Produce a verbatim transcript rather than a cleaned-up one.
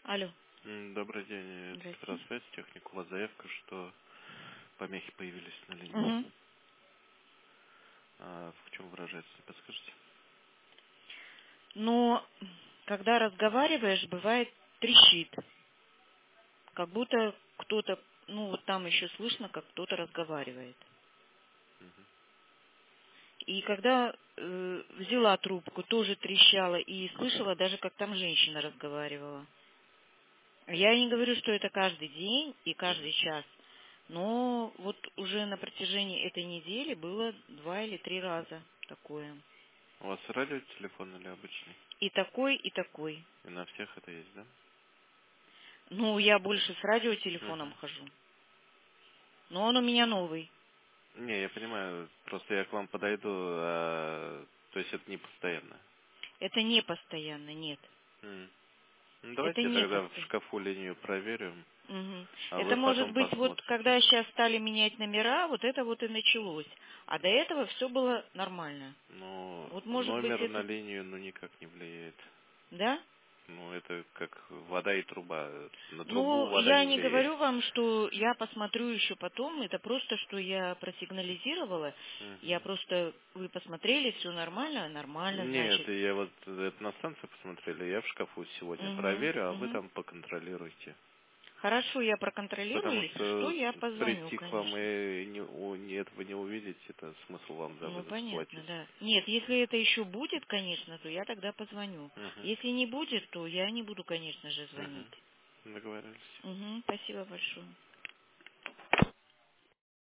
Алло. М, Добрый день, это Здрасте. Петросвязь, техник. У вас заявка, что помехи появились на линии. Угу. А в чем выражается, не подскажете? Но когда разговариваешь, бывает трещит. Как будто кто-то, ну вот там еще слышно, как кто-то разговаривает. И когда э, взяла трубку, тоже трещала и слышала даже, как там женщина разговаривала. Я не говорю, что это каждый день и каждый час, но вот уже на протяжении этой недели было два или три раза такое. У вас радиотелефон или обычный? И такой, и такой. И на всех это есть, да? Ну, я больше с радиотелефоном Угу. хожу. Но он у меня новый. Не, я понимаю, просто я к вам подойду, а, то есть это не постоянно. Это не постоянно, нет. М. Ну, Это давайте я не тогда в постоянно. шкафу линию проверю, Мгм. а Это вы может потом быть вот, посмотрите. когда сейчас стали менять номера, вот это вот и началось. А до этого все было нормально. Но Вот может быть номер на это... линию ну никак не влияет. Да? Ну, это как вода и труба. На трубу Ну, вода я не не влияет. говорю вам, что я посмотрю еще потом. Это просто, что я просигнализировала. Я Мгм. просто... Вы посмотрели, все нормально? Нормально, Нет, значит. я вот это на станции посмотрели, я в шкафу сегодня Угу, проверю, а вы угу. там поконтролируйте. Хорошо, я проконтролирую, Потому если что, что я позвоню, прийти к вам конечно. и не, у- не- этого не увидеть, это смысл вам за Ну, вынос понятно, платить. да. Нет, если это еще будет, конечно, то я тогда позвоню. Угу. Если не будет, то я не буду, конечно же, звонить. Угу. Договорились. Угу, спасибо большое.